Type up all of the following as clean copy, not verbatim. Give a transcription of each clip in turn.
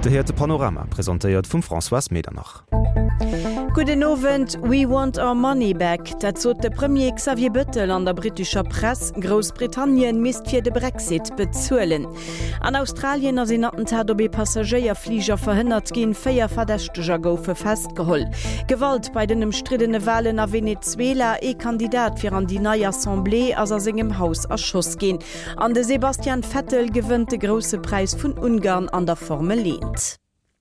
Der hörte Panorama präsentiert von François Medernach. Guten Abend, we want our money back. Dat zot de Premier Xavier Bettel an der britischer Presse. Großbritannien misst fir de Brexit bezuelen. An Australien as in Attentat op Passagierflieger verhindert gin 4 Verdächteger goufe festgeholl. Gewalt bei den umstrittene Wahlen a Venezuela Kandidat fir an die neue Assemblée as engem Haus erschoss gin. An de Sebastian Vettel gewinnt de grosse Preis vun Ungarn an der Formel 1.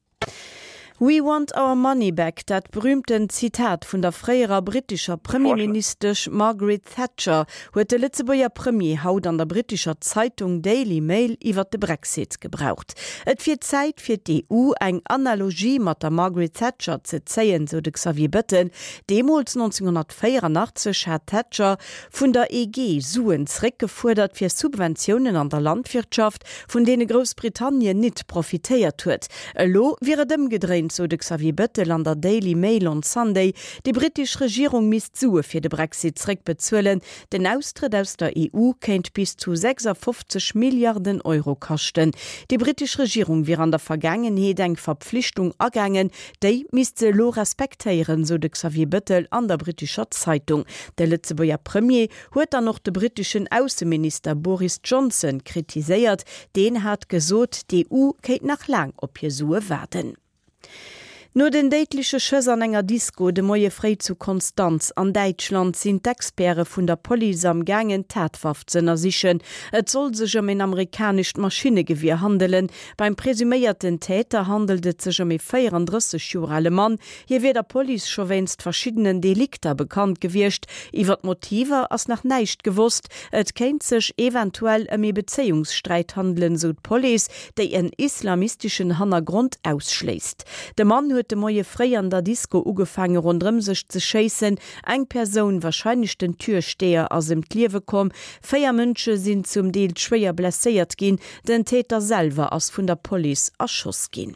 We want our money back, dat berühmten Zitat vun der freier britischer Premierminister Margaret Thatcher huet de Lützeburger Premier haut an der britischer Zeitung Daily Mail iwwer de Brexit gebraucht. Et fir Zeit fir d'EU eng Analogie mat der Margaret Thatcher ze zeien, so de Xavier Bettel. Demols 1984 hat Thatcher vun der EG Suen zurückgefordert fir Subventionen an der Landwirtschaft, von denen Großbritannien nicht profitéiert huet. Lo wäre dem gedreht, so de Xavier Bettel an der Daily Mail on Sunday, die britische Regierung misst Sue fir de Brexit zurück bezuelen. Den Austritt aus der EU kennt bis zu 56 Milliarden Euro kosten. Die britische Regierung wir an der Vergangenheit eng Verpflichtung ergangen, déi misst se lo respektieren, so de Xavier Bettel an der britischer Zeitung. Der Lützeburger Premier huet dann noch de britischen Außenminister Boris Johnson kritisiert, den hat gesot, die EU kennt nach lang op je Sue werden. Nur den deitliche Schöss an enger Disco de Moie Frei zu Konstanz an Deutschland sind d'Expere vun der Police am gangen Tatwaft ze ersichen. Et soll sech en amerikanischt Maschinegewehr handelen. Beim presüméierten Täter handelte sech e 34 Jahre Mann. Hier wird der Police schon wennst verschiedenen Delikter bekannt gewircht. Iwer Motive ass nach neicht gewusst. Et kennt sech eventuell e Beziehungsstreit handeln, so Police, der en islamistischen Hintergrund ausschließt. Der Mann huet de Moie Frei an der Disco ugefangen rundrem sech ze chassen, eng Person wahrscheinlich den Türsteher aus dem Liewe kom. 4 Mënsche sind zum Deel schwer blessiert gin, den Täter selber aus vun der Police erschoss gin.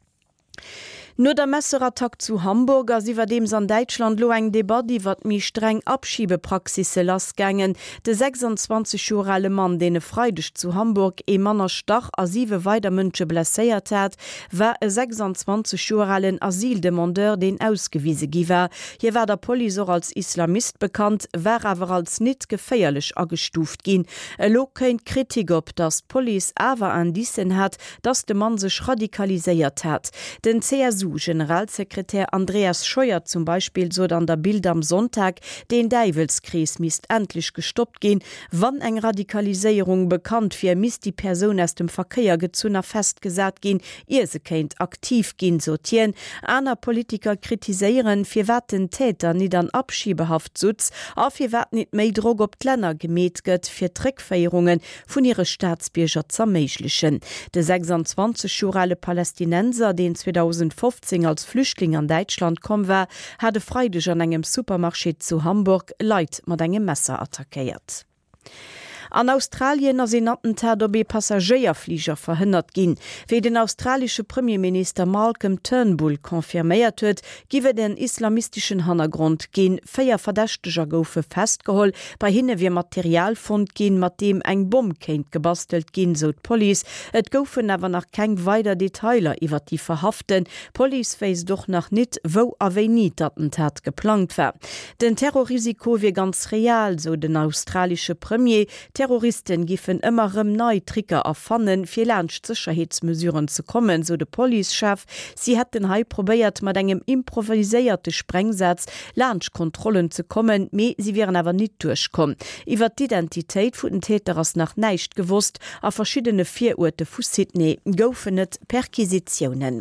Nur der Messerattack zu Hamburg, as iwwer dems an Deutschland lo eng Debatte iwwer mi streng Abschiebepraxise lasgängen. De 26 Jahre Mann, den freidig zu Hamburg Manner stach asive weiter Mënsche blesséiert hat, war e 26 Jahre Asildemandeur, den ausgewiese giwer. Hier war der Police auch als Islamist bekannt, war aber als net geféierlich agestuft gin. Lo kein Kritik op, dass Police awer an diesen hat, dass de Mann sech radikaliséiert hat. Den CSU Generalsekretär Andreas Scheuer zum Beispiel so an der Bild am Sonntag, den Deivelskries misst endlich gestoppt gehen, wann eng Radikalisierung bekannt fir misst die Person aus dem Verkehr gezuner festgesagt gehen, ihr se kennt aktiv gehen sortieren. Aner Politiker kritiseieren fir watten Täter nie an Abschiebehaft sutz, a fir wat net méi Drog op Länner gemet gëtt fir Trickfeierungen vun ihre Staatsbierger zermeiglichen. De 26 Jahre Palästinenser, den 2015 als Flüchtling an Deutschland kom war, hatte freidig an engem Supermarché zu Hamburg Leiit mat engem Messer attackiert. An Australien as in Attentat op Passagierflieger verhindert gin. Wie den australische Premierminister Malcolm Turnbull konfirméiert huet, giwe den islamistischen Hintergrund gin 4 Verdächteger goufe festgeholl, bei hinne wie Materialfund gin, mat dem eng Bomb kennt gebastelt gin, so Police. Et goufen awer nach keng weiter Detailer iwwer die verhaften. Police weis doch nach nit, wo aéi nie d'Attentat geplant war. Den Terrorrisiko wie ganz real, so den australische Premier. Terroristen giffen immerem neu Tricker erfannen, fir Sicherheitsmesuren zu kommen, so de Polichef. Sie hat den Hai probiert, mat engem improviséierte Sprengsatz Kontrollen zu kommen, me sie wären aber nicht durchkommen. Iwer d'Identität vu den Täter ass nach neicht gewusst, a verschiedene 4 Orte vu Sydney goufen net Perquisitionen.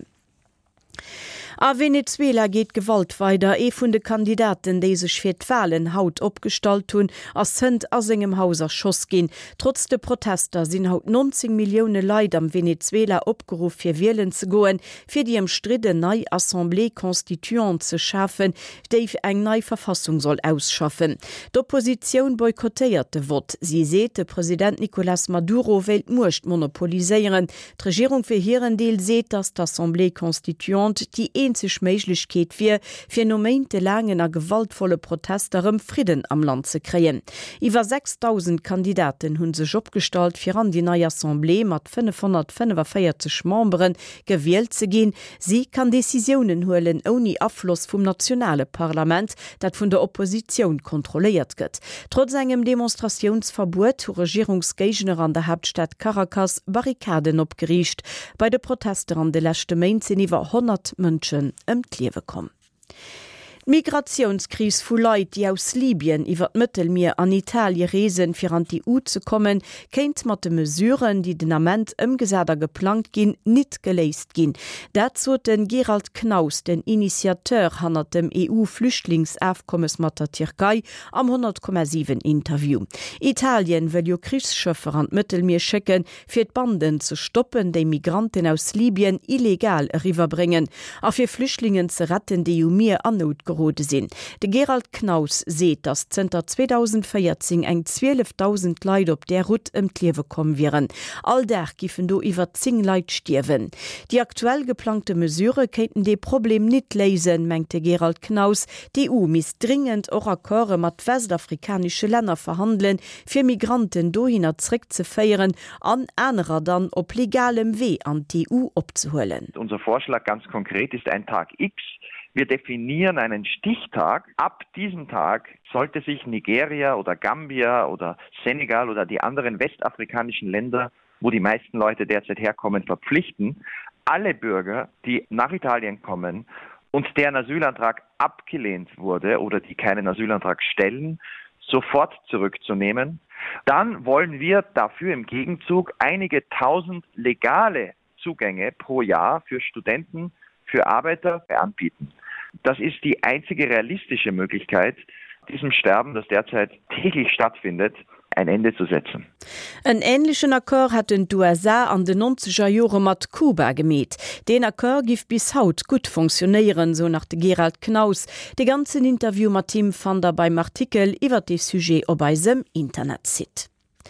A Venezuela geht Gewalt weiter. Vun de Kandidaten, die sich fir d'Wahlen haut opgestalt hun, as sind as engem Haus erschoss gin. Trotz de Protester sind haut 19 Millionen Leute am Venezuela opgerufen fir wählen zu goen, fir die umstritte neue Assemblée Constituante zu schaffen, die eng neue Verfassung soll ausschaffen. D'Opposition boykottierte Wort. Sie seht, der Präsident Nicolás Maduro will Murcht monopolisieren. Die Regierung für ihren Deel seht, dass die Assemblée Constituante die d'eenzeg Méiglechkeet fir monatelangen a gewaltvolle Protesterem Frieden am Land ze kreien. Iwer 6.000 Kandidaten hunn sech opstalt fir an die neue Assemblée mat 545 Memberen gewählt ze gin. Sie kann Decisionen holen ohne Abfluss vom nationale Parlament, dat vun der Opposition kontrolliert gëtt. Trotz engem Demonstrationsverbot zu Regierungsgegner an der Hauptstadt Caracas Barrikaden opgeriecht. Bei de Protester an de lechte Main sind iwwer 100 Mënschen Liewe kom. Migrationskris vu Leiit, die aus Libyen iwwer Mëttelmeer an Italie reesen fir an die EU zu kommen, kenint mat de Mesuren, die den Amment ëmgesäder geplant gin, net geléist gin. Dazu den Gerald Knaus, den Initiateur hanner dem EU-Flüchtlingsaufkommes mat der Türkei am 100,7 Interview. Italien will jo Kriegsschëffer an Mëttelmeer schicken, fir d Banden zu stoppen, déi Migranten aus Libyen illegal riverbringen, a fir Flüchtlingen ze retten, die Meer an Not sinn. De Gerald Knaus seht, dass Zter 2014 eng 12.000 Leiit op der Route Liewe kommen wären. All der giffen do iwwer 10 Leiit stirwen. Die aktuell geplante Mesure könnten de Problem nicht lesen, meinte Gerald Knaus. Die EU miss dringend auch Akkorde mat westafrikanische Länder verhandeln, fir Migranten dohinner zurück zu feieren, an anderer dann op legalem Weh an die EU opzuholen. Unser Vorschlag ganz konkret ist ein Tag X. Wir definieren einen Stichtag. Ab diesem Tag sollte sich Nigeria oder Gambia oder Senegal oder die anderen westafrikanischen Länder, wo die meisten Leute derzeit herkommen, verpflichten, alle Bürger, die nach Italien kommen und deren Asylantrag abgelehnt wurde oder die keinen Asylantrag stellen, sofort zurückzunehmen. Dann wollen wir dafür im Gegenzug einige tausend legale Zugänge pro Jahr für Studenten, für Arbeiter anbieten. Das ist die einzige realistische Möglichkeit, diesem Sterben, das derzeit täglich stattfindet, ein Ende zu setzen. Ein ähnlichen Akkord hat den USA an den 90er Jahren mit Kuba gemäht. Den Akkord gibt bis heute gut funktionieren, so nach Gerald Knaus. Die ganzen Interview mit Tim fand er beim Artikel über das Sujet auf unserem Internetsite.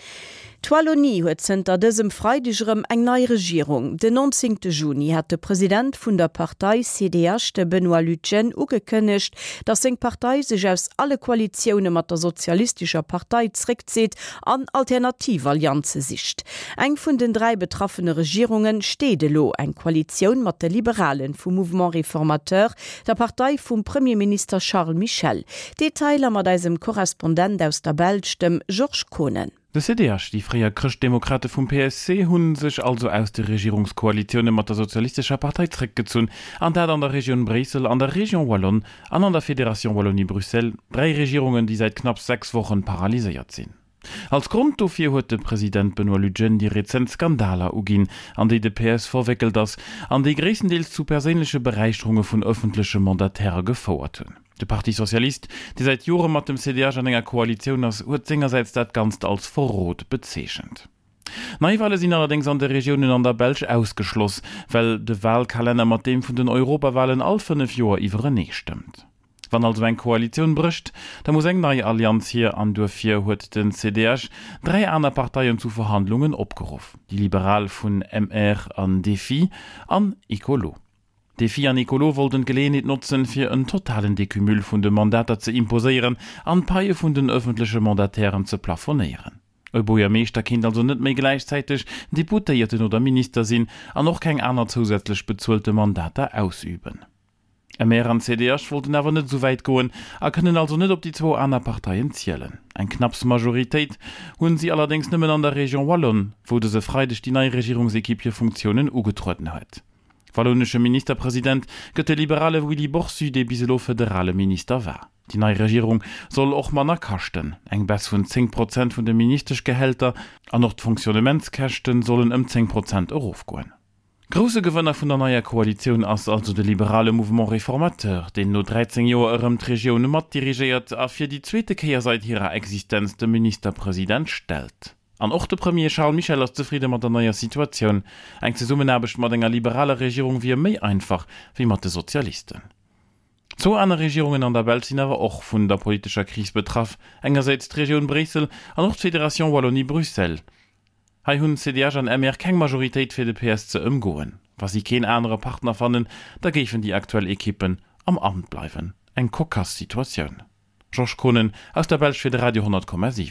Die Wallonie huet zenter dësem Freidigerem eng neue Regierung. Den 19. Juni hat der Präsident vun der Partei CDH, de Benoît Lütjen, ugekënnecht, dass seg Partei sich aus alle Koalitionen mat der sozialistischer Partei zurückzieht an Alternativallianze sicht. Eng vun den 3 betroffene Regierungen stedelo eng Koalition mat der Liberalen vom Mouvement Réformateur, der Partei vom Premierminister Charles Michel. Detailer mat deisem Korrespondent aus der Belg, dem Georges Konen. De CDH, die freier Christdemokrate vom PSC, hunn sich also aus der Regierungskoalition mit der sozialistischer Partei zurückgezogen, an der Region Bresel, an der Region Wallon, an der Fédération Wallonie-Bruxelles, 3 Regierungen, die seit knapp 6 Wochen paralysiert sind. Als Grund dafür hat der Präsident Benoît Lütjen die rezent Skandale ugin, an die der PS verwickelt das, an die größtenteils zu persönliche Bereicherungen von öffentlichen Mandatären gefordert haben. Der Parti Sozialist, die seit Jahren mit dem CDH an einer Koalition ist, hat seinerseits das Ganze als Verrat bezeichnet. Neuwahlen sind allerdings an der Regionen an der Belg ausgeschlossen, weil der Wahlkalender mit dem von den Europawahlen all 5 Jahre überein stimmt. Wenn also eine Koalition bricht, dann muss eine neue Allianz hier an dafür hat den CDH 3 andere Parteien zu Verhandlungen abgerufen. Die Liberalen von MR an Défi an Ecolo. Défi an Ecolo wollten Gelegenheit nutzen, für einen totalen Dekümül von den Mandaten zu imposieren, an Paie von den öffentlichen Mandatären zu plafonieren. Obwohl ja meester Kind also nicht mehr gleichzeitig Deputierten oder Minister sind, und noch kein anderer zusätzlich bezahlte Mandate ausüben. MR an CDH wollten aber nicht so weit gehen, können also nicht auf die 2 anderen Parteien zählen. Eine knappe Majorität haben sie allerdings nicht mehr an der Region Wallon, wo diese freilich die neue Regierungsequipe Funktionen angetreten hat. Wallonische Ministerpräsident gëtt der liberale Willy Boursu, der biselo föderale Minister war. Die neue Regierung soll auch Manner kachten. Eng Bess von 10% von den Ministergehälter an noch die Funktionamentskächten sollen 10% aufgehen. Große Gewinner von der neuen Koalition ist also der liberale Mouvement Réformateur, den nur 13 Jahre die Region mat dirigiert, a für die zweite Kehr seit ihrer Existenz der Ministerpräsident stellt. An auch der Premier Charles Michel ist zufrieden mit der neuen Situation. Eng Zusammenarbeit mit einer liberalen Regierung wie mehr einfach wie mit den Sozialisten. So andere Regierungen an der Welt sind aber auch von der politischen Krise betroffen. Einerseits die Region Bresel und auch die Fédération Wallonie-Bruxelles. Hei hunn CDH an MR keng Majorität fir de PS ze ëmgoen. Was sie kein andere Partner fanden, da geifen die aktuellen Ekippen am Amt bleiben. Eng Kokas-Situation. Josh Kohnen aus der Welt für die Radio 10,7.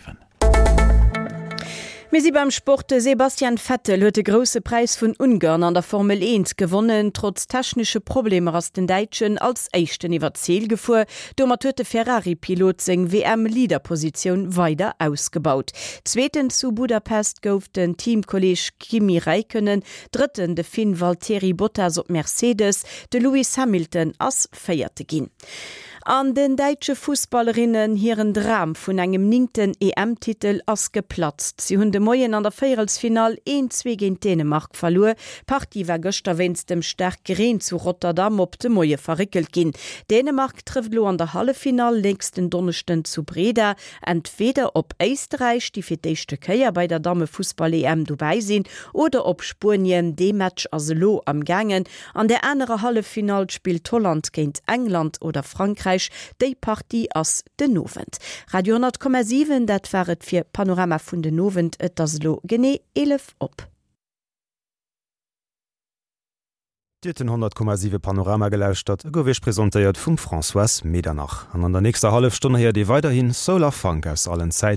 Mesi beim Sport Sebastian Vettel huet de grosse Preis vun Ungarn an der Formel 1 gewonnen, trotz technische Probleme aus den Deitschen als Echten iwwer Ziel gefuhr, dommer huet de Ferrari-Pilot seg WM-Leaderposition weiter ausgebaut. Zweiten zu Budapest gouf den Teamkolleg Kimi Räikkönen, dritten de Finn Valtteri Bottas op Mercedes, de Lewis Hamilton ass feierte ginn. An den deitsche Fußballerinnen hireieren Dram vun engem 9. EM-Titel ass geplatzt. Sie hunn de Moien an der Feierelsfinal 1-2 gegen Dänemark verlor. Partie war gëster wennns dem stark Gereen zu Rotterdam op de Moie verrikkelt ginn. Dänemark trifft lo an der Hallefinal nächsten Donnersten zu Breda, entweder op Österreich, die fir d'éischte Käier bei der Dame Fußball-EM dabei sinn, oder op Spurien D-Match as lo am Gangen. An der andere Hallefinal spielt Holland géint England oder Frankreich. Déi Partie ass den Novent. Radio 10,7 dat waret fir Panorama vun den Novent et as lo gené 11 op. Den 100,7 Panorama gelauscht hat, gowech präsentéiert vum François Medernach. An der nächster halbe Stunde her die weiterhin Solar Funk aus allen Zeiten.